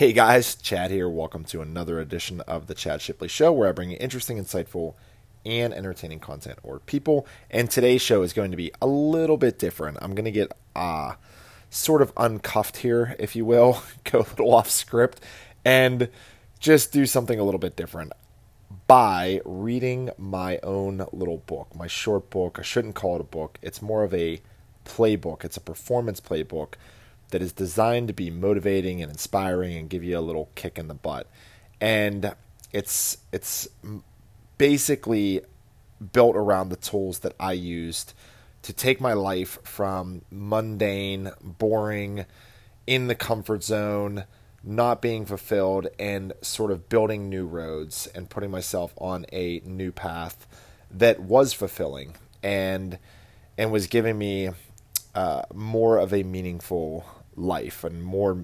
Hey guys, Chad here. Welcome to another edition of the Chad Shipley Show, where I bring you interesting, insightful, and entertaining content or people. And today's show is going to be a little bit different. I'm going to get sort of uncuffed here, if you will, go a little off script, and just do something a little bit different by reading my own little book, my short book. I shouldn't call it a book. It's more of a playbook. It's a performance playbook that is designed to be motivating and inspiring and give you a little kick in the butt. And it's basically built around the tools that I used to take my life from mundane, boring, in the comfort zone, not being fulfilled, and sort of building new roads and putting myself on a new path that was fulfilling and was giving me more of a meaningful life and more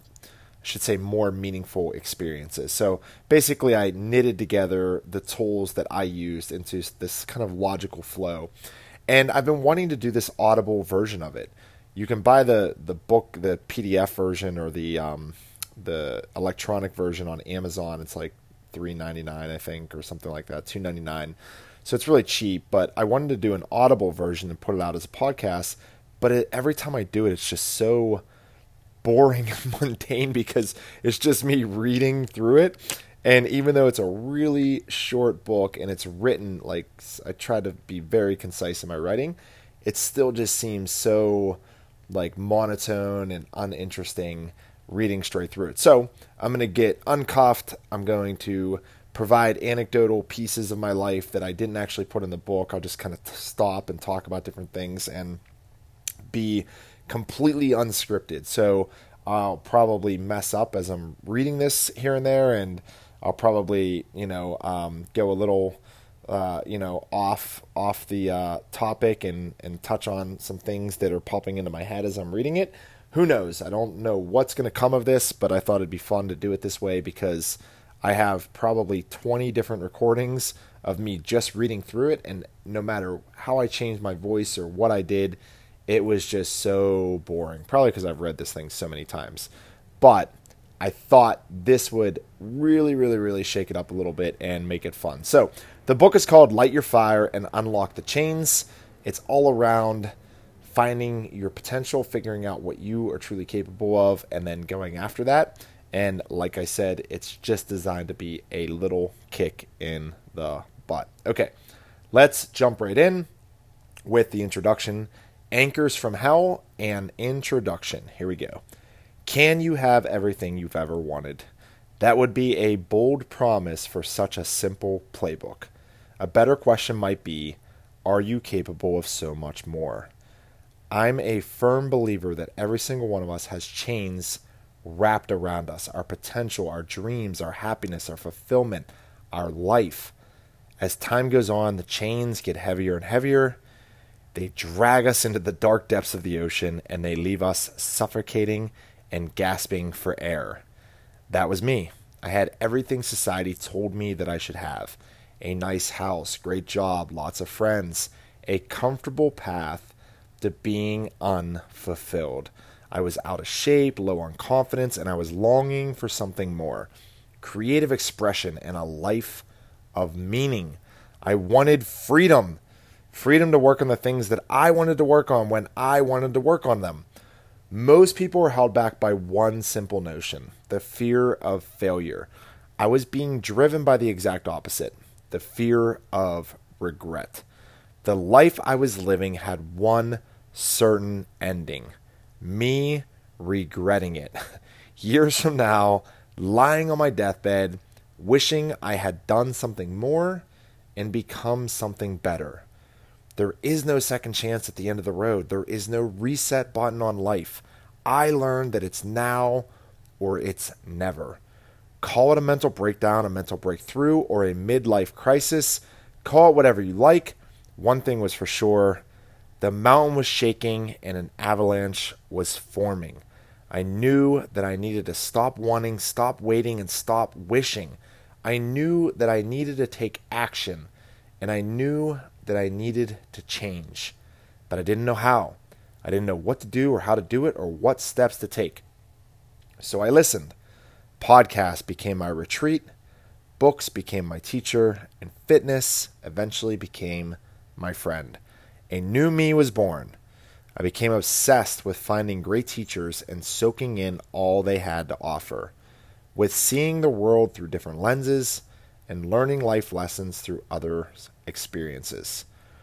meaningful experiences. So basically I knitted together the tools that I used into this kind of logical flow. And I've been wanting to do this Audible version of it. You can buy the book, the PDF version, or the electronic version on Amazon. It's like $3.99, I think, or something like that, $2.99. So it's really cheap, but I wanted to do an Audible version and put it out as a podcast. But every time I do it, it's just so boring and mundane because it's just me reading through it. And even though it's a really short book and it's written, like, I try to be very concise in my writing, it still just seems so like monotone and uninteresting reading straight through it. So I'm going to get uncuffed. I'm going to provide anecdotal pieces of my life that I didn't actually put in the book. I'll just kind of stop and talk about different things and be completely unscripted. So I'll probably mess up as I'm reading this here and there, and I'll probably, go a little, off the topic and touch on some things that are popping into my head as I'm reading it. Who knows? I don't know what's going to come of this, but I thought it'd be fun to do it this way because I have probably 20 different recordings of me just reading through it, and no matter how I changed my voice or what I did, it was just so boring. Probably because I've read this thing so many times. But I thought this would really, really, really shake it up a little bit and make it fun. So the book is called Light Your Fire and Unlock the Chains. It's all around finding your potential, figuring out what you are truly capable of, and then going after that. And like I said, it's just designed to be a little kick in the butt. Okay, let's jump right in with the introduction. Anchors from Hell and Introduction. Here we go. Can you have everything you've ever wanted? That would be a bold promise for such a simple playbook. A better question might be, are you capable of so much more? I'm a firm believer that every single one of us has chains wrapped around us. Our potential, our dreams, our happiness, our fulfillment, our life. As time goes on, the chains get heavier and heavier. They drag us into the dark depths of the ocean, and they leave us suffocating and gasping for air. That was me. I had everything society told me that I should have. A nice house, great job, lots of friends, a comfortable path to being unfulfilled. I was out of shape, low on confidence, and I was longing for something more. Creative expression and a life of meaning. I wanted freedom. Freedom to work on the things that I wanted to work on when I wanted to work on them. Most people are held back by one simple notion, the fear of failure. I was being driven by the exact opposite, the fear of regret. The life I was living had one certain ending, me regretting it. Years from now, lying on my deathbed, wishing I had done something more and become something better. There is no second chance at the end of the road. There is no reset button on life. I learned that it's now or it's never. Call it a mental breakdown, a mental breakthrough, or a midlife crisis. Call it whatever you like. One thing was for sure. The mountain was shaking and an avalanche was forming. I knew that I needed to stop wanting, stop waiting, and stop wishing. I knew that I needed to take action, and I knew that I needed to change, but I didn't know how. I didn't know what to do or how to do it or what steps to take. So I listened. Podcast became my retreat, books became my teacher, and fitness eventually became my friend. A new me was born. I became obsessed with finding great teachers and soaking in all they had to offer, with seeing the world through different lenses and learning life lessons through other experiences.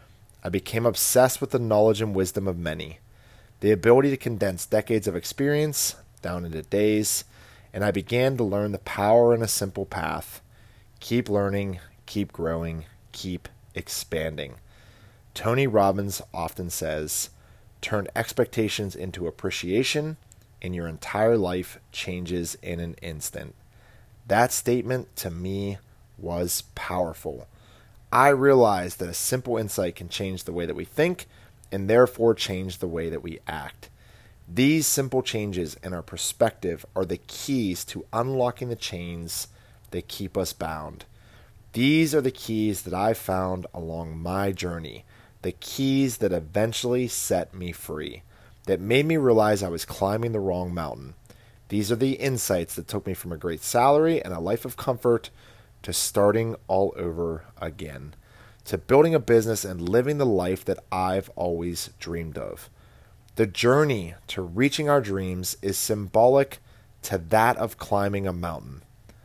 I became obsessed with the knowledge and wisdom of many, the ability to condense decades of experience down into days, and I began to learn the power in a simple path. Keep learning, keep growing, keep expanding. Tony Robbins often says, turn expectations into appreciation, and your entire life changes in an instant. That statement to me was powerful. I realized that a simple insight can change the way that we think and therefore change the way that we act. These simple changes in our perspective are the keys to unlocking the chains that keep us bound. These are the keys that I found along my journey, the keys that eventually set me free, that made me realize I was climbing the wrong mountain. These are the insights that took me from a great salary and a life of comfort to starting all over again, to building a business and living the life that I've always dreamed of. The journey to reaching our dreams is symbolic to that of climbing a mountain.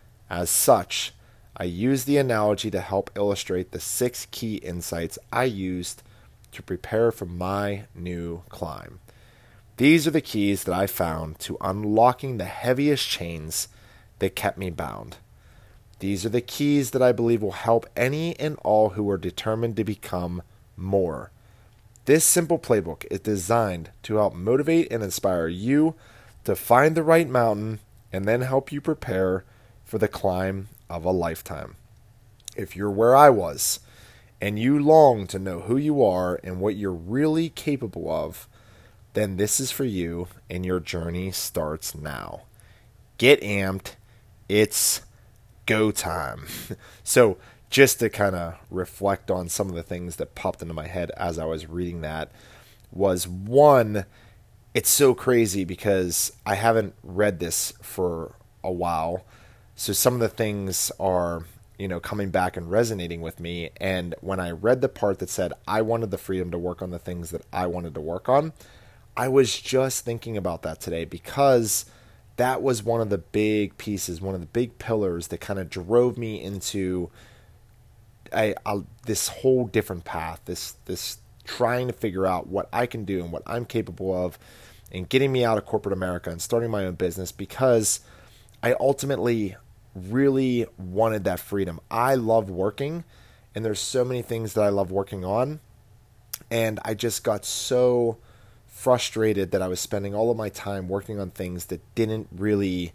As such, I use the analogy to help illustrate the 6 key insights I used to prepare for my new climb. These are the keys that I found to unlocking the heaviest chains that kept me bound. These are the keys that I believe will help any and all who are determined to become more. This simple playbook is designed to help motivate and inspire you to find the right mountain and then help you prepare for the climb of a lifetime. If you're where I was and you long to know who you are and what you're really capable of, then this is for you and your journey starts now. Get amped. It's go time. So just to kind of reflect on some of the things that popped into my head as I was reading that was, one, it's so crazy because I haven't read this for a while. So some of the things are, coming back and resonating with me. And when I read the part that said I wanted the freedom to work on the things that I wanted to work on, I was just thinking about that today because that was one of the big pieces, one of the big pillars that kind of drove me into this whole different path, this trying to figure out what I can do and what I'm capable of and getting me out of corporate America and starting my own business, because I ultimately really wanted that freedom. I love working, and there's so many things that I love working on, and I just got so frustrated that I was spending all of my time working on things that didn't really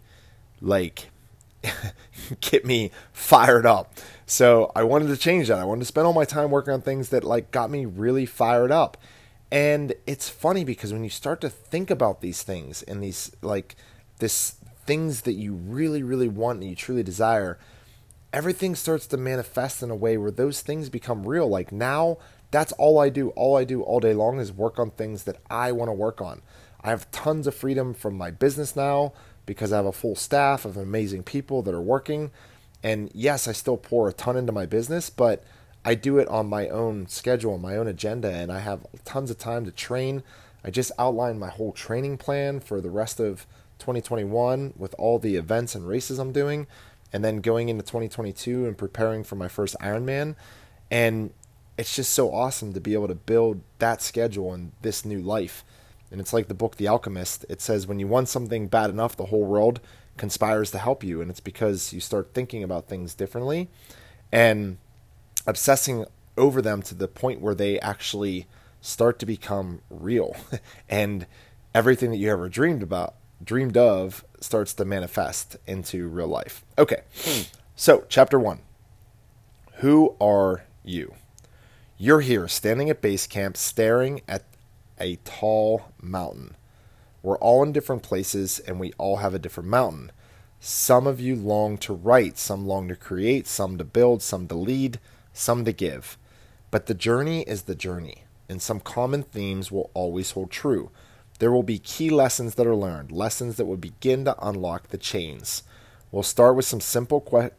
get me fired up. So I wanted to change that. I wanted to spend all my time working on things that got me really fired up. And it's funny because when you start to think about these things and these this things that you really, really want and you truly desire, everything starts to manifest in a way where those things become real. Like now, that's all I do. All I do all day long is work on things that I want to work on. I have tons of freedom from my business now because I have a full staff of amazing people that are working. And yes, I still pour a ton into my business, but I do it on my own schedule, my own agenda, and I have tons of time to train. I just outlined my whole training plan for the rest of 2021 with all the events and races I'm doing, and then going into 2022 and preparing for my first Ironman. And it's just so awesome to be able to build that schedule in this new life. And it's like the book The Alchemist. It says when you want something bad enough, the whole world conspires to help you. And it's because you start thinking about things differently and obsessing over them to the point where they actually start to become real. And everything that you ever dreamed of starts to manifest into real life. Okay, so chapter 1. Who are you? You're here standing at base camp staring at a tall mountain. We're all in different places and we all have a different mountain. Some of you long to write, some long to create, some to build, some to lead, some to give. But the journey is the journey, and some common themes will always hold true. There will be key lessons that are learned, lessons that will begin to unlock the chains. We'll start with some simple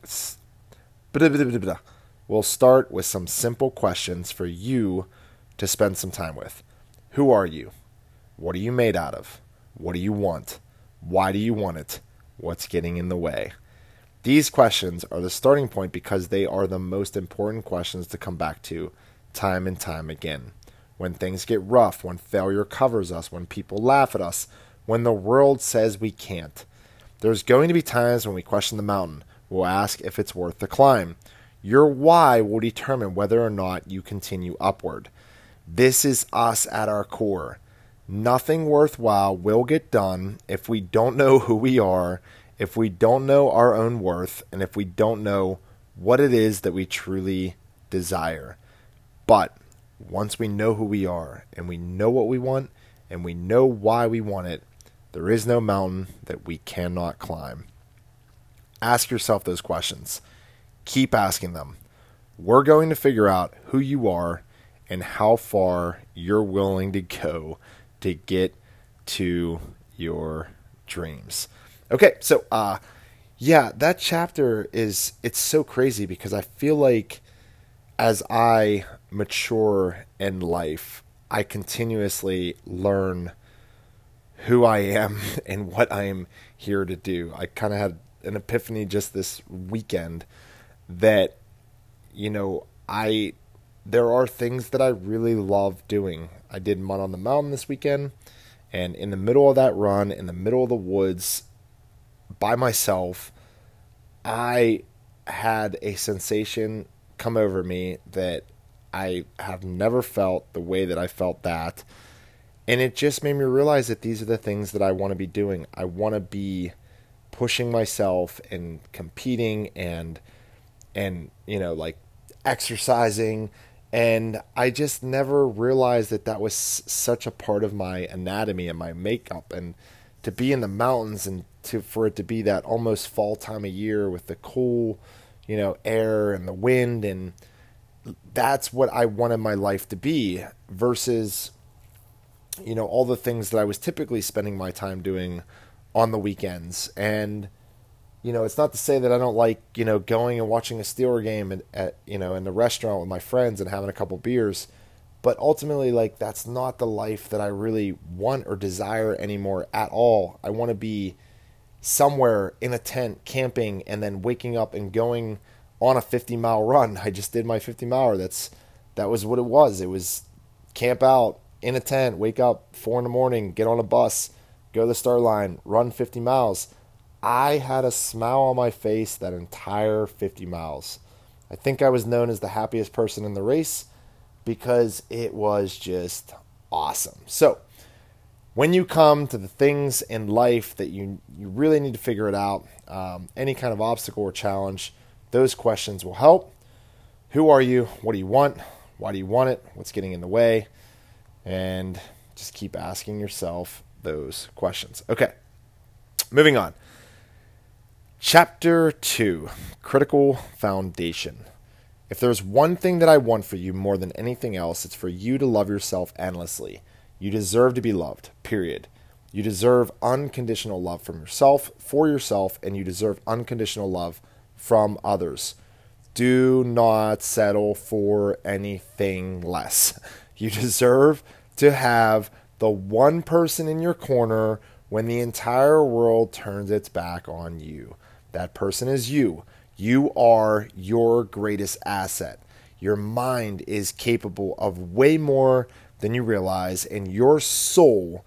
We'll start with some simple questions for you to spend some time with. Who are you? What are you made out of? What do you want? Why do you want it? What's getting in the way? These questions are the starting point because they are the most important questions to come back to time and time again. When things get rough, when failure covers us, when people laugh at us, when the world says we can't. There's going to be times when we question the mountain. We'll ask if it's worth the climb. Your why will determine whether or not you continue upward. This is us at our core. Nothing worthwhile will get done if we don't know who we are, if we don't know our own worth, and if we don't know what it is that we truly desire. But once we know who we are, and we know what we want, and we know why we want it, there is no mountain that we cannot climb. Ask yourself those questions. Keep asking them. We're going to figure out who you are and how far you're willing to go to get to your dreams. Okay, so that chapter it's so crazy because I feel like as I mature in life, I continuously learn who I am and what I am here to do. I kind of had an epiphany just this weekend that, there are things that I really love doing. I did Mud on the Mountain this weekend, and in the middle of that run, in the middle of the woods, by myself, I had a sensation come over me that I have never felt the way that I felt that. And it just made me realize that these are the things that I want to be doing. I want to be pushing myself and competing and exercising. And I just never realized that was such a part of my anatomy and my makeup. And to be in the mountains and for it to be that almost fall time of year with the cool, air and the wind. And that's what I wanted my life to be versus, all the things that I was typically spending my time doing on the weekends. And, it's not to say that I don't like, going and watching a Steeler game in the restaurant with my friends and having a couple beers. But ultimately, that's not the life that I really want or desire anymore at all. I want to be somewhere in a tent camping and then waking up and going on a 50-mile run. I just did my 50-miler. That was what it was. It was camp out in a tent, wake up 4 a.m, get on a bus, go to the start line, run 50 miles. I had a smile on my face that entire 50 miles. I think I was known as the happiest person in the race because it was just awesome. So when you come to the things in life that you really need to figure it out, any kind of obstacle or challenge, those questions will help. Who are you? What do you want? Why do you want it? What's getting in the way? And just keep asking yourself those questions. Okay, moving on. Chapter 2, Critical Foundation. If there's one thing that I want for you more than anything else, it's for you to love yourself endlessly. You deserve to be loved, period. You deserve unconditional love from yourself, for yourself, and you deserve unconditional love from others. Do not settle for anything less. You deserve to have the one person in your corner when the entire world turns its back on you. That person is you. You are your greatest asset. Your mind is capable of way more than you realize, and your soul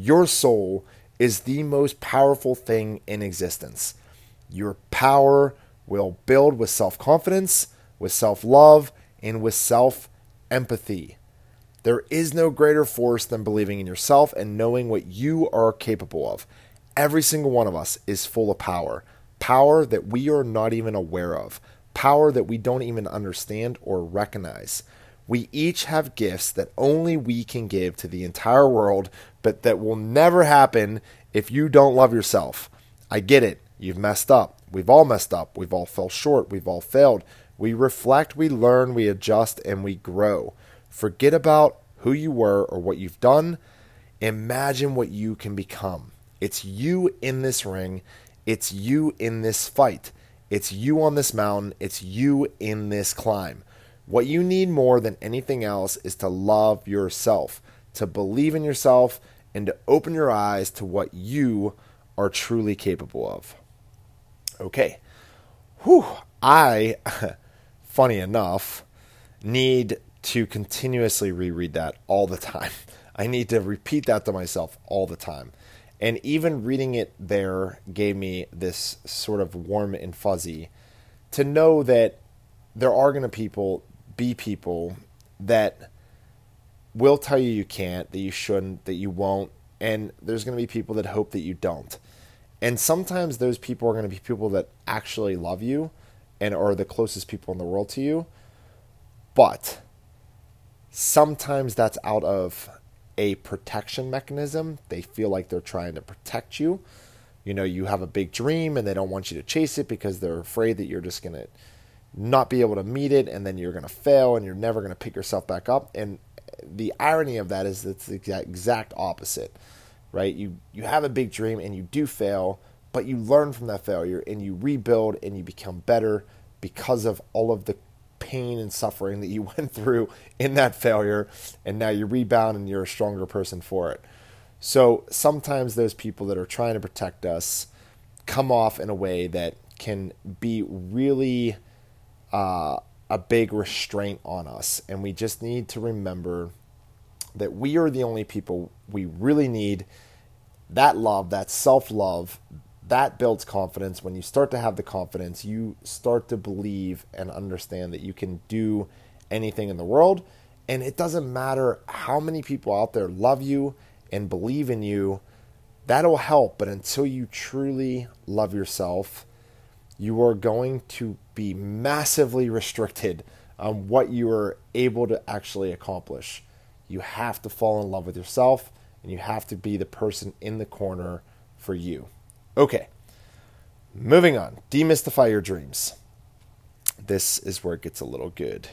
is the most powerful thing in existence. Your power will build with self-confidence, with self-love, and with self-empathy. There is no greater force than believing in yourself and knowing what you are capable of. Every single one of us is full of power. Power that we are not even aware of. Power that we don't even understand or recognize. We each have gifts that only we can give to the entire world, but that will never happen if you don't love yourself. I get it. You've messed up. We've all messed up. We've all fell short. We've all failed. We reflect, we learn, we adjust, and we grow. Forget about who you were or what you've done. Imagine what you can become. It's you in this ring. It's you in this fight. It's you on this mountain. It's you in this climb. What you need more than anything else is to love yourself, to believe in yourself, and to open your eyes to what you are truly capable of. Okay. I, funny enough, need to continuously reread that all the time. I need to repeat that to myself all the time. And even reading it there gave me this sort of warm and fuzzy to know that there are going to be people that will tell you you can't, that you shouldn't, that you won't. And there's going to be people that hope that you don't. And sometimes those people are going to be people that actually love you and are the closest people in the world to you. But sometimes that's out of a protection mechanism. They feel like they're trying to protect you. You know, you have a big dream and they don't want you to chase it because they're afraid that you're just going to not be able to meet it, and then you're going to fail and you're never going to pick yourself back up. And the irony of that is it's the exact opposite, right? You have a big dream and you do fail, but you learn from that failure and you rebuild and you become better because of all of the pain and suffering that you went through in that failure, and now you rebound and you're a stronger person for it. So sometimes those people that are trying to protect us come off in a way that can be really a big restraint on us, and we just need to remember that we are the only people we really need. That love, that self-love, that builds confidence. When you start to have the confidence, you start to believe and understand that you can do anything in the world. And it doesn't matter how many people out there love you and believe in you. That'll help. But until you truly love yourself, you are going to be massively restricted on what you are able to actually accomplish. You have to fall in love with yourself, and you have to be the person in the corner for you. Okay, moving on. Demystify your dreams. This is where it gets a little good.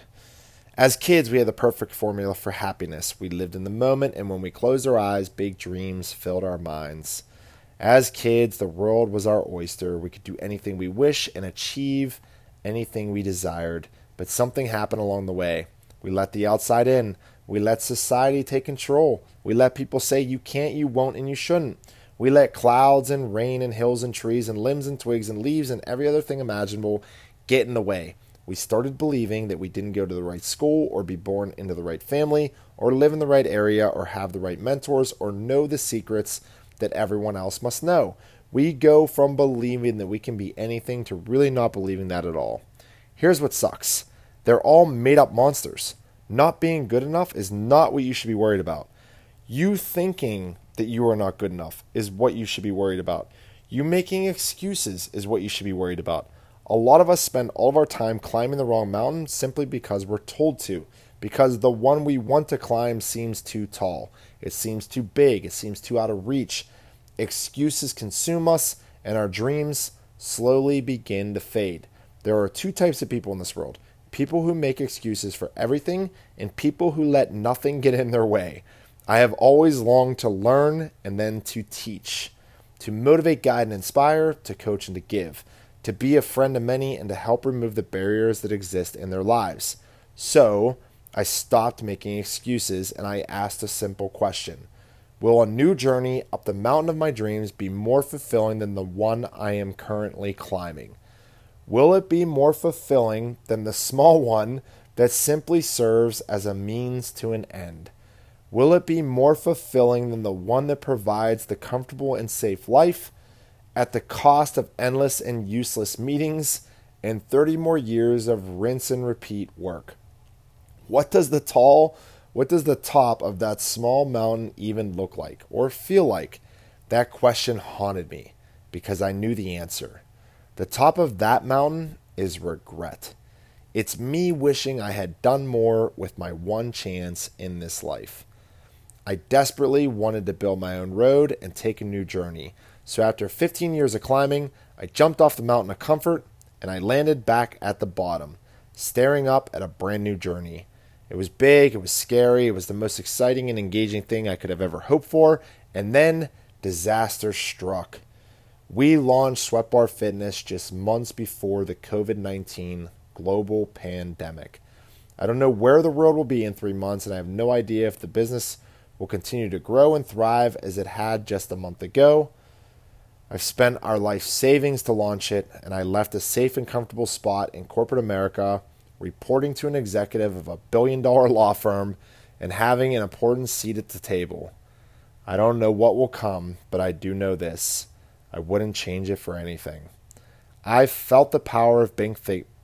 As kids, we had the perfect formula for happiness. We lived in the moment, and when we closed our eyes, big dreams filled our minds. As kids, the world was our oyster. We could do anything we wish and achieve anything we desired. But something happened along the way. We let the outside in. We let society take control. We let people say you can't, you won't, and you shouldn't. We let clouds and rain and hills and trees and limbs and twigs and leaves and every other thing imaginable get in the way. We started believing that we didn't go to the right school or be born into the right family or live in the right area or have the right mentors or know the secrets that everyone else must know. We go from believing that we can be anything to really not believing that at all. Here's what sucks. They're all made up monsters. Not being good enough is not what you should be worried about. You thinking that you are not good enough is what you should be worried about. You making excuses is what you should be worried about. A lot of us spend all of our time climbing the wrong mountain simply because we're told to, because the one we want to climb seems too tall. It seems too big. It seems too out of reach. Excuses consume us, and our dreams slowly begin to fade. There are two types of people in this world. People who make excuses for everything, and people who let nothing get in their way. I have always longed to learn and then to teach, to motivate, guide, and inspire, to coach and to give, to be a friend to many, and to help remove the barriers that exist in their lives. So I stopped making excuses and I asked a simple question. Will a new journey up the mountain of my dreams be more fulfilling than the one I am currently climbing? Will it be more fulfilling than the small one that simply serves as a means to an end? Will it be more fulfilling than the one that provides the comfortable and safe life at the cost of endless and useless meetings and 30 more years of rinse and repeat work? What does the top of that small mountain even look like or feel like? That question haunted me because I knew the answer. The top of that mountain is regret. It's me wishing I had done more with my one chance in this life. I desperately wanted to build my own road and take a new journey. So after 15 years of climbing, I jumped off the mountain of comfort and I landed back at the bottom, staring up at a brand new journey. It was big, it was scary, it was the most exciting and engaging thing I could have ever hoped for, and then disaster struck. We launched Sweat Bar Fitness just months before the COVID-19 global pandemic. I don't know where the world will be in 3 months, and I have no idea if the business will continue to grow and thrive as it had just a month ago. I've spent our life savings to launch it, and I left a safe and comfortable spot in corporate America, reporting to an executive of a billion-dollar law firm and having an important seat at the table. I don't know what will come, but I do know this. I wouldn't change it for anything. I've felt the power of big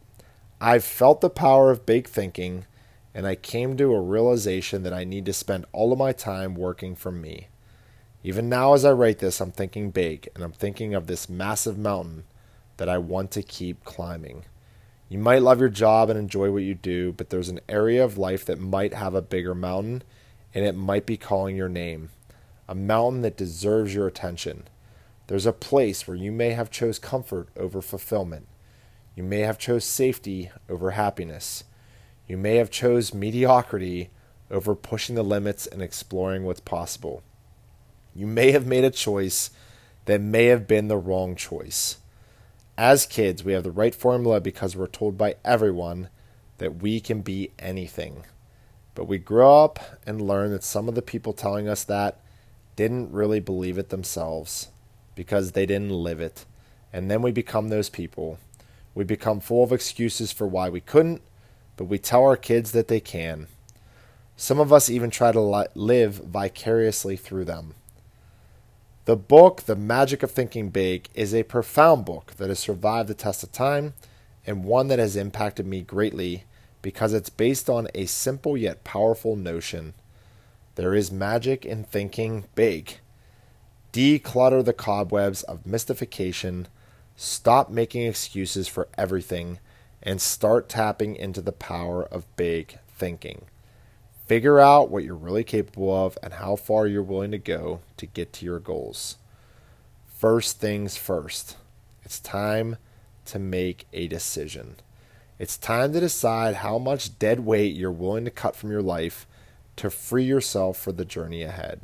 thinking, and I came to a realization that I need to spend all of my time working for me. Even now as I write this, I'm thinking big, and I'm thinking of this massive mountain that I want to keep climbing. You might love your job and enjoy what you do, but there's an area of life that might have a bigger mountain, and it might be calling your name. A mountain that deserves your attention. There's a place where you may have chose comfort over fulfillment. You may have chose safety over happiness. You may have chose mediocrity over pushing the limits and exploring what's possible. You may have made a choice that may have been the wrong choice. As kids, we have the right formula because we're told by everyone that we can be anything. But we grow up and learn that some of the people telling us that didn't really believe it themselves because they didn't live it. And then we become those people. We become full of excuses for why we couldn't, but we tell our kids that they can. Some of us even try to live vicariously through them. The book, The Magic of Thinking Big, is a profound book that has survived the test of time and one that has impacted me greatly because it's based on a simple yet powerful notion. There is magic in thinking big. Declutter the cobwebs of mystification. Stop making excuses for everything and start tapping into the power of big thinking. Figure out what you're really capable of and how far you're willing to go to get to your goals. First things first. It's time to make a decision. It's time to decide how much dead weight you're willing to cut from your life to free yourself for the journey ahead.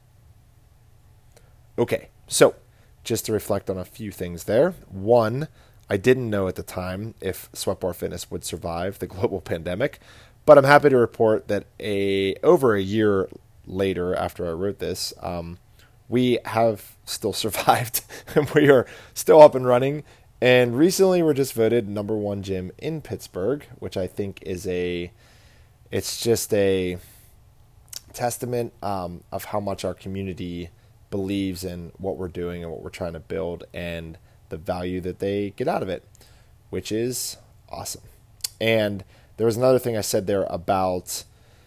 Okay, so just to reflect on a few things there. One, I didn't know at the time if Sweat Bar Fitness would survive the global pandemic, but I'm happy to report that over a year later after I wrote this, we have still survived and we are still up and running. And recently we're just voted number one gym in Pittsburgh, which I think is it's just a testament of how much our community believes in what we're doing and what we're trying to build and the value that they get out of it, which is awesome. And there was another thing I said there about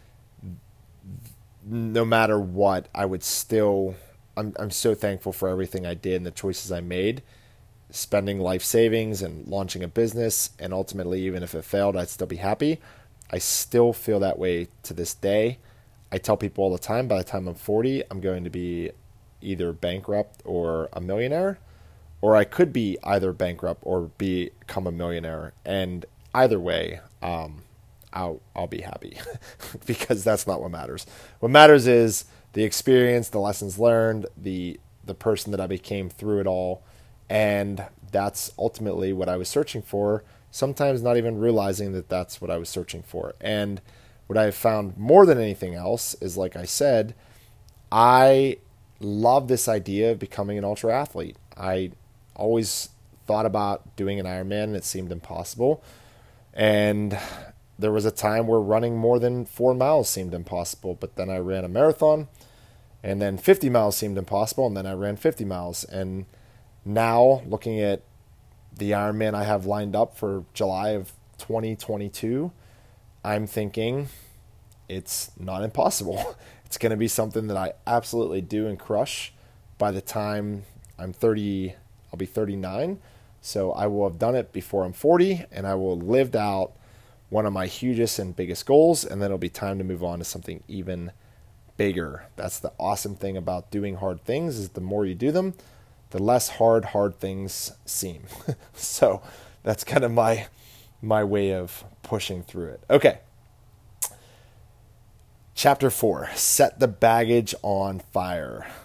no matter what, I would still, I'm so thankful for everything I did and the choices I made, spending life savings and launching a business. And ultimately, even if it failed, I'd still be happy. I still feel that way to this day. I tell people all the time, by the time I'm 40, I'm going to be either bankrupt or a millionaire, or I could be either bankrupt or become a millionaire. And either way, I'll be happy because that's not what matters. What matters is the experience, the lessons learned, the person that I became through it all. And that's ultimately what I was searching for, sometimes not even realizing that that's what I was searching for. And what I have found more than anything else is, like I said, I love this idea of becoming an ultra athlete. I always thought about doing an Ironman and it seemed impossible. And there was a time where running more than 4 miles seemed impossible, but then I ran a marathon, and then 50 miles seemed impossible, and then I ran 50 miles. And now, looking at the Ironman I have lined up for July of 2022, I'm thinking it's not impossible. It's going to be something that I absolutely do and crush. By the time I'm 30, I'll be 39. So I will have done it before I'm 40, and I will have lived out one of my hugest and biggest goals, and then it'll be time to move on to something even bigger. That's the awesome thing about doing hard things, is the more you do them, the less hard things seem. So that's kind of my way of pushing through it. Okay. Chapter 4, set the baggage on fire.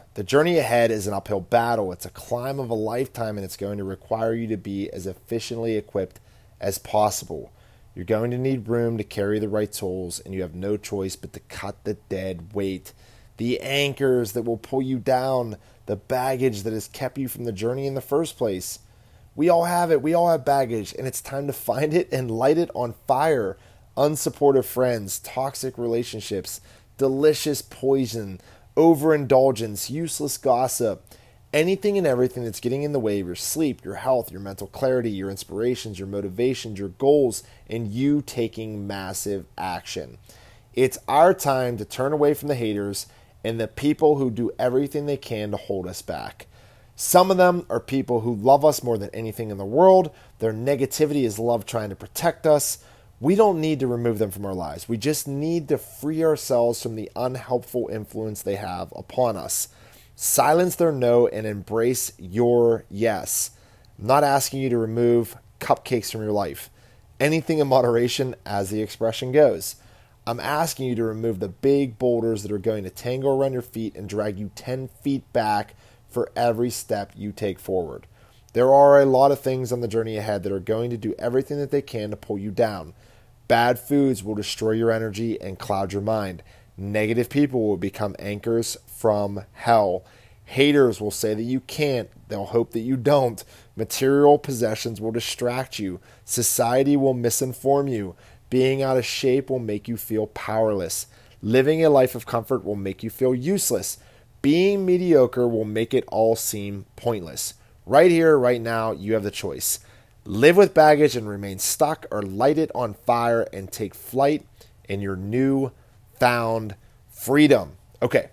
The journey ahead is an uphill battle. It's a climb of a lifetime, and it's going to require you to be as efficiently equipped as possible. You're going to need room to carry the right tools, and you have no choice but to cut the dead weight, the anchors that will pull you down, the baggage that has kept you from the journey in the first place. We all have it. We all have baggage, and it's time to find it and light it on fire. Unsupportive friends, toxic relationships, delicious poison, overindulgence, useless gossip, anything and everything that's getting in the way of your sleep, your health, your mental clarity, your inspirations, your motivations, your goals, and you taking massive action. It's our time to turn away from the haters and the people who do everything they can to hold us back. Some of them are people who love us more than anything in the world. Their negativity is love trying to protect us. We don't need to remove them from our lives. We just need to free ourselves from the unhelpful influence they have upon us. Silence their no and embrace your yes. I'm not asking you to remove cupcakes from your life. Anything in moderation, as the expression goes. I'm asking you to remove the big boulders that are going to tangle around your feet and drag you 10 feet back for every step you take forward. There are a lot of things on the journey ahead that are going to do everything that they can to pull you down. Bad foods will destroy your energy and cloud your mind. Negative people will become anchors from hell. Haters will say that you can't. They'll hope that you don't. Material possessions will distract you. Society will misinform you. Being out of shape will make you feel powerless. Living a life of comfort will make you feel useless. Being mediocre will make it all seem pointless. Right here, right now, you have the choice. Live with baggage and remain stuck, or light it on fire and take flight in your new found freedom. Okay.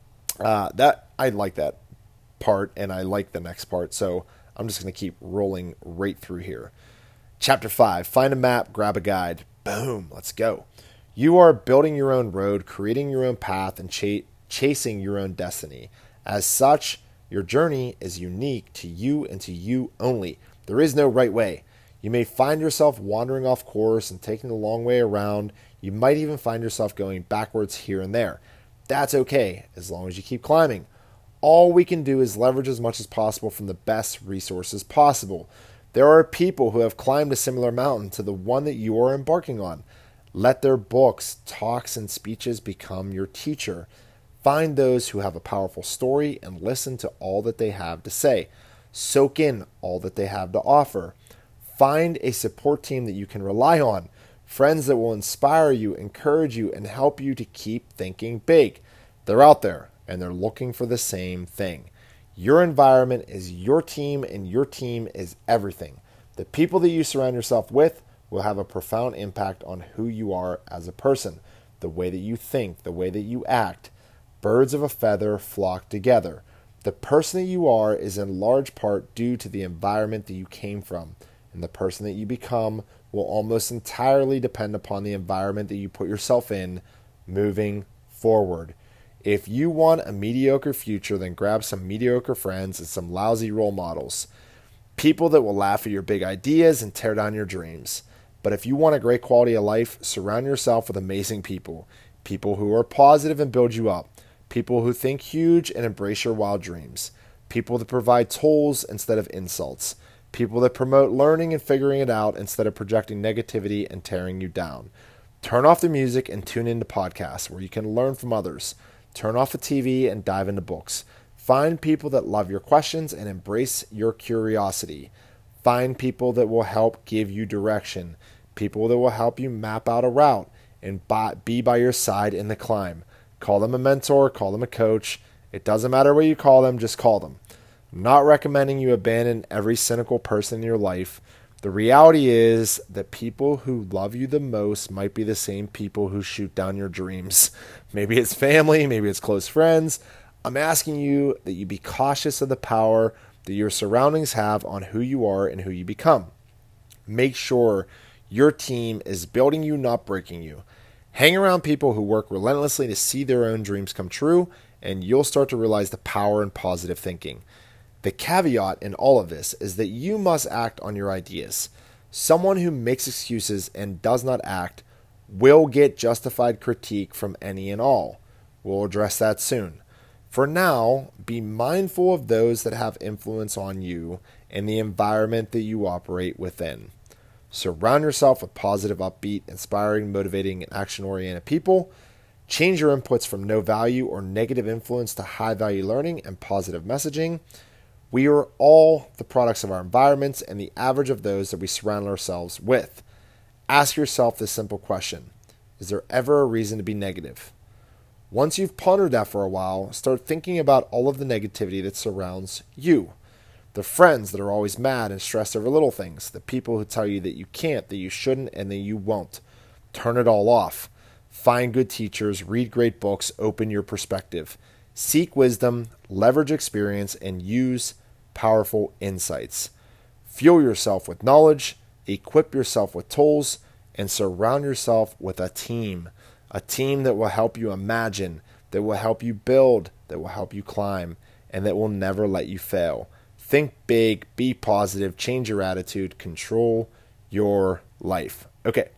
I like that part, and I like the next part, so I'm just going to keep rolling right through here. Chapter 5, find a map, grab a guide. Boom, let's go. You are building your own road, creating your own path, and chasing your own destiny. As such, your journey is unique to you and to you only. There is no right way. You may find yourself wandering off course and taking the long way around. You might even find yourself going backwards here and there. That's okay, as long as you keep climbing. All we can do is leverage as much as possible from the best resources possible. There are people who have climbed a similar mountain to the one that you are embarking on. Let their books, talks, and speeches become your teacher. Find those who have a powerful story and listen to all that they have to say. Soak in all that they have to offer. Find a support team that you can rely on. Friends that will inspire you, encourage you, and help you to keep thinking big. They're out there, and they're looking for the same thing. Your environment is your team, and your team is everything. The people that you surround yourself with will have a profound impact on who you are as a person, the way that you think, the way that you act. Birds of a feather flock together. The person that you are is in large part due to the environment that you came from, and the person that you become will almost entirely depend upon the environment that you put yourself in moving forward. If you want a mediocre future, then grab some mediocre friends and some lousy role models. People that will laugh at your big ideas and tear down your dreams. But if you want a great quality of life, surround yourself with amazing people. People who are positive and build you up. People who think huge and embrace your wild dreams. People that provide tools instead of insults. People that promote learning and figuring it out instead of projecting negativity and tearing you down. Turn off the music and tune into podcasts where you can learn from others. Turn off the TV and dive into books. Find people that love your questions and embrace your curiosity. Find people that will help give you direction. People that will help you map out a route and be by your side in the climb. Call them a mentor, call them a coach. It doesn't matter what you call them, just call them. I'm not recommending you abandon every cynical person in your life. The reality is that people who love you the most might be the same people who shoot down your dreams. Maybe it's family, maybe it's close friends. I'm asking you that you be cautious of the power that your surroundings have on who you are and who you become. Make sure your team is building you, not breaking you. Hang around people who work relentlessly to see their own dreams come true, and you'll start to realize the power in positive thinking. The caveat in all of this is that you must act on your ideas. Someone who makes excuses and does not act will get justified critique from any and all. We'll address that soon. For now, be mindful of those that have influence on you and the environment that you operate within. Surround yourself with positive, upbeat, inspiring, motivating, and action-oriented people. Change your inputs from no value or negative influence to high value learning and positive messaging. We are all the products of our environments and the average of those that we surround ourselves with. Ask yourself this simple question: is there ever a reason to be negative? Once you've pondered that for a while, start thinking about all of the negativity that surrounds you. The friends that are always mad and stressed over little things. The people who tell you that you can't, that you shouldn't, and that you won't. Turn it all off. Find good teachers, read great books, open your perspective. Seek wisdom, leverage experience, and use powerful insights. Fuel yourself with knowledge, equip yourself with tools, and surround yourself with a team. A team that will help you imagine, that will help you build, that will help you climb, and that will never let you fail. Think big, be positive, change your attitude, control your life. Okay,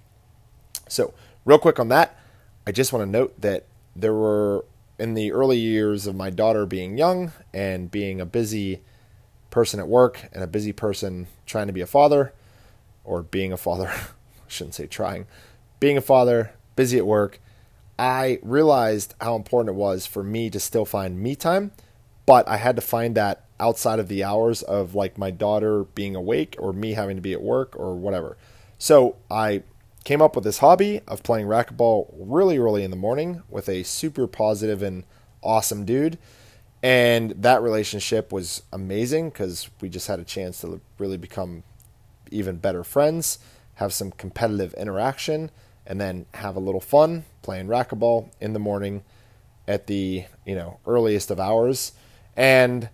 so real quick on that, I just want to note that there were, in the early years of my daughter being young and being a busy person at work and a busy person trying to be a father, or being a father, I shouldn't say trying, being a father, busy at work, I realized how important it was for me to still find me time, but I had to find that outside of the hours of like my daughter being awake or me having to be at work or whatever. So I came up with this hobby of playing racquetball really early in the morning with a super positive and awesome dude. And that relationship was amazing because we just had a chance to really become even better friends, have some competitive interaction, and then have a little fun playing racquetball in the morning at the, earliest of hours. And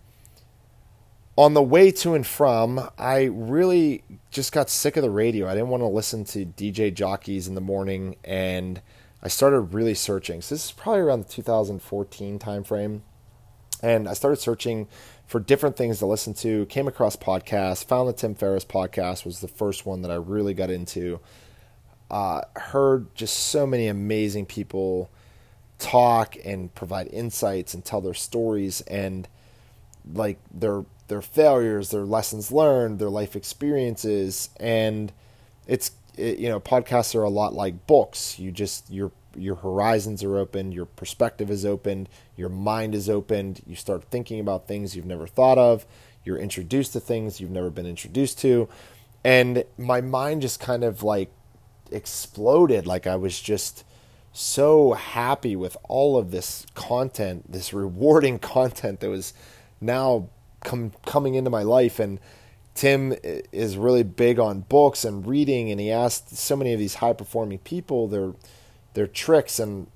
on the way to and from, I really just got sick of the radio. I didn't want to listen to DJ jockeys in the morning, and I started really searching. So this is probably around the 2014 timeframe. And I started searching for different things to listen to, came across podcasts, found the Tim Ferriss podcast was the first one that I really got into. Heard just so many amazing people talk and provide insights and tell their stories and like their failures, their lessons learned, their life experiences. And podcasts are a lot like books. Your horizons are opened, your perspective is opened, your mind is opened, you start thinking about things you've never thought of, you're introduced to things you've never been introduced to. And my mind just kind of like exploded. Like I was just so happy with all of this content, this rewarding content that was now coming into my life. And Tim is really big on books and reading, and he asked so many of these high performing people their tricks, and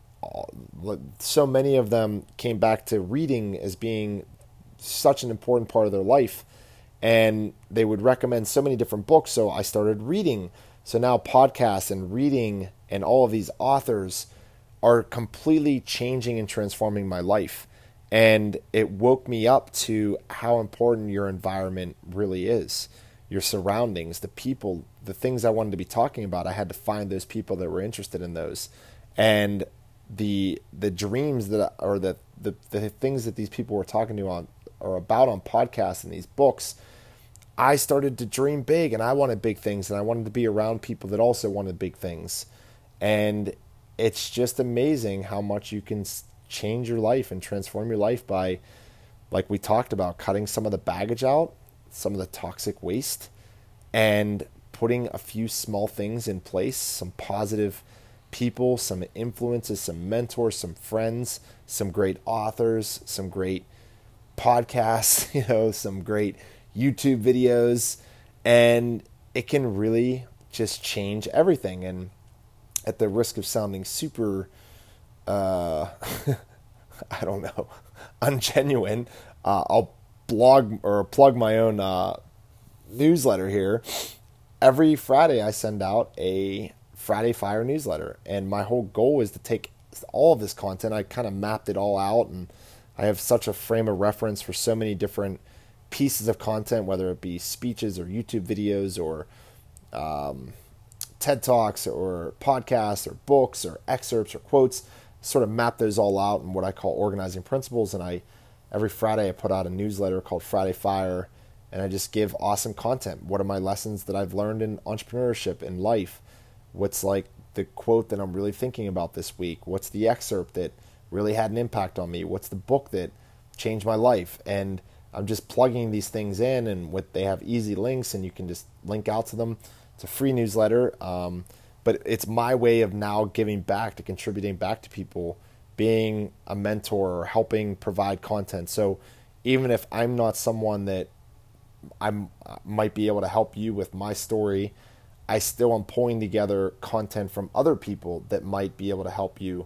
so many of them came back to reading as being such an important part of their life. And they would recommend so many different books, so I started reading. So now podcasts and reading and all of these authors are completely changing and transforming my life. And it woke me up to how important your environment really is. Your surroundings, the people, the things I wanted to be talking about. I had to find those people that were interested in those. And the dreams that or the things that these people were talking to on or about on podcasts and these books, I started to dream big, and I wanted big things, and I wanted to be around people that also wanted big things. And it's just amazing how much you can change your life and transform your life by, like we talked about, cutting some of the baggage out, some of the toxic waste, and putting a few small things in place, some positive people, some influences, some mentors, some friends, some great authors, some great podcasts, some great YouTube videos, and it can really just change everything. And at the risk of sounding super, I don't know, ungenuine, I'll blog or plug my own newsletter here. Every Friday I send out a Friday Fire newsletter, and my whole goal is to take all of this content. I kind of mapped it all out, and I have such a frame of reference for so many different pieces of content, whether it be speeches or YouTube videos or TED Talks or podcasts or books or excerpts or quotes. sort of map those all out in what I call organizing principles. And every Friday I put out a newsletter called Friday Fire, and I just give awesome content. What are my lessons that I've learned in entrepreneurship, in life? What's like the quote that I'm really thinking about this week? What's the excerpt that really had an impact on me? What's the book that changed my life? And I'm just plugging these things in, and they have easy links, and you can just link out to them. It's a free newsletter, but it's my way of now giving back, to contributing back to people, being a mentor or helping provide content. So even if I'm not someone that might be able to help you with my story, I still am pulling together content from other people that might be able to help you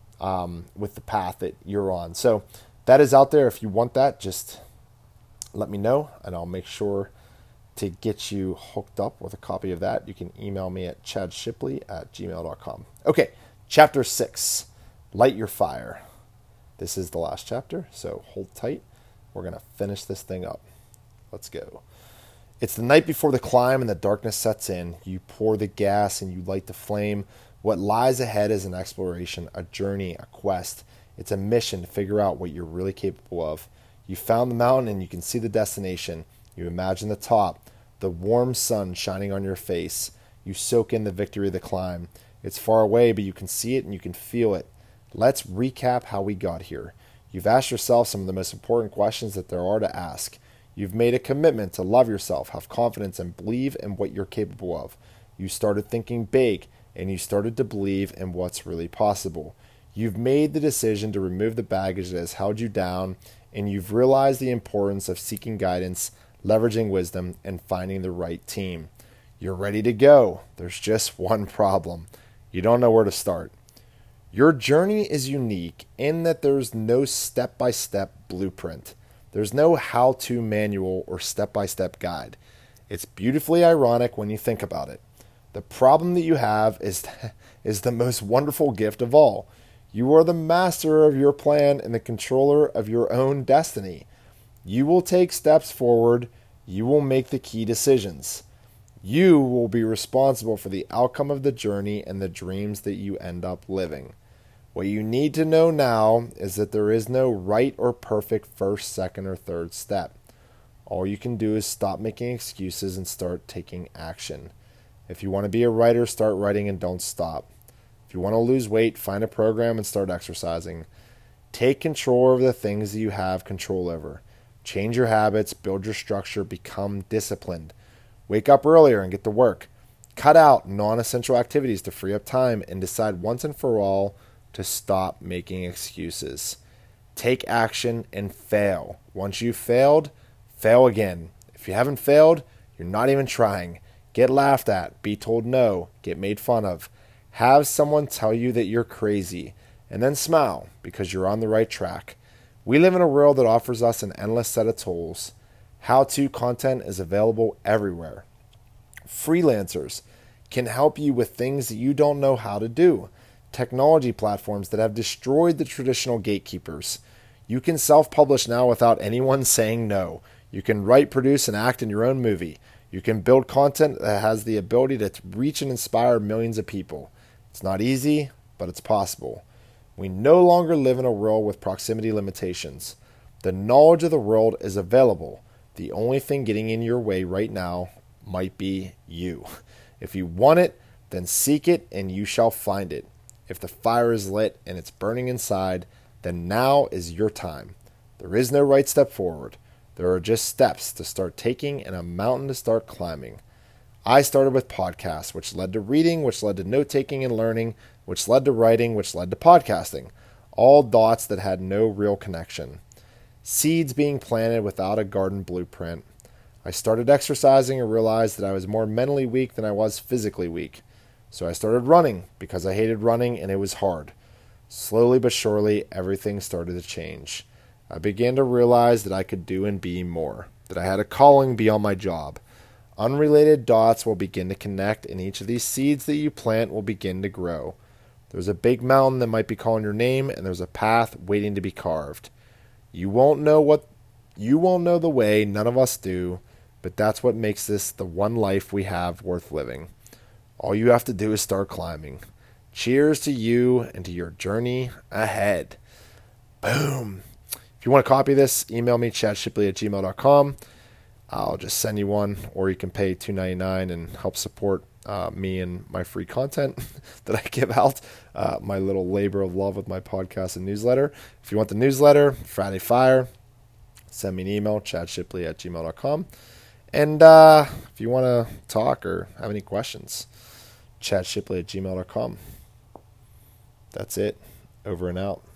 with the path that you're on. So that is out there. If you want that, just let me know, and I'll make sure to get you hooked up with a copy of that. You can email me at chadshipley@gmail.com. Okay, chapter 6, Light Your Fire. This is the last chapter, so hold tight. We're going to finish this thing up. Let's go. It's the night before the climb and the darkness sets in. You pour the gas and you light the flame. What lies ahead is an exploration, a journey, a quest. It's a mission to figure out what you're really capable of. You found the mountain and you can see the destination. You imagine the top, the warm sun shining on your face. You soak in the victory of the climb. It's far away, but you can see it and you can feel it. Let's recap how we got here. You've asked yourself some of the most important questions that there are to ask. You've made a commitment to love yourself, have confidence, and believe in what you're capable of. You started thinking big, and you started to believe in what's really possible. You've made the decision to remove the baggage that has held you down, and you've realized the importance of seeking guidance, leveraging wisdom, and finding the right team. You're ready to go. There's just one problem. You don't know where to start. Your journey is unique in that there's no step-by-step blueprint. There's no how-to manual or step-by-step guide. It's beautifully ironic when you think about it. The problem that you have is the most wonderful gift of all. You are the master of your plan and the controller of your own destiny. You will take steps forward. You will make the key decisions. You will be responsible for the outcome of the journey and the dreams that you end up living. What you need to know now is that there is no right or perfect first, second, or third step. All you can do is stop making excuses and start taking action. If you want to be a writer, start writing and don't stop. If you want to lose weight, find a program and start exercising. Take control over the things that you have control over. Change your habits, build your structure, become disciplined. Wake up earlier and get to work. Cut out non-essential activities to free up time and decide once and for all to stop making excuses. Take action and fail. Once you've failed, fail again. If you haven't failed, you're not even trying. Get laughed at, be told no, get made fun of. Have someone tell you that you're crazy, and then smile because you're on the right track. We live in a world that offers us an endless set of tools. How-to content is available everywhere. Freelancers can help you with things that you don't know how to do. Technology platforms that have destroyed the traditional gatekeepers. You can self-publish now without anyone saying no. You can write, produce, and act in your own movie. You can build content that has the ability to reach and inspire millions of people. It's not easy, but it's possible. We no longer live in a world with proximity limitations. The knowledge of the world is available. The only thing getting in your way right now might be you. If you want it, then seek it and you shall find it. If the fire is lit and it's burning inside, then now is your time. There is no right step forward. There are just steps to start taking and a mountain to start climbing. I started with podcasts, which led to reading, which led to note-taking and learning, which led to writing, which led to podcasting. All dots that had no real connection. Seeds being planted without a garden blueprint. I started exercising and realized that I was more mentally weak than I was physically weak. So I started running because I hated running and it was hard. Slowly but surely, everything started to change. I began to realize that I could do and be more, that I had a calling beyond my job. Unrelated dots will begin to connect, and each of these seeds that you plant will begin to grow. There's a big mountain that might be calling your name, and there's a path waiting to be carved. You won't know the way, none of us do, but that's what makes this the one life we have worth living. All you have to do is start climbing. Cheers to you and to your journey ahead. Boom. If you want to copy this, email me, chadshipley@gmail.com. I'll just send you one, or you can pay $2.99 and help support me and my free content that I give out, my little labor of love with my podcast and newsletter. If you want the newsletter, Friday Fire, send me an email, chadshipley@gmail.com. And if you want to talk or have any questions, chadshipley@gmail.com. That's it. Over and out.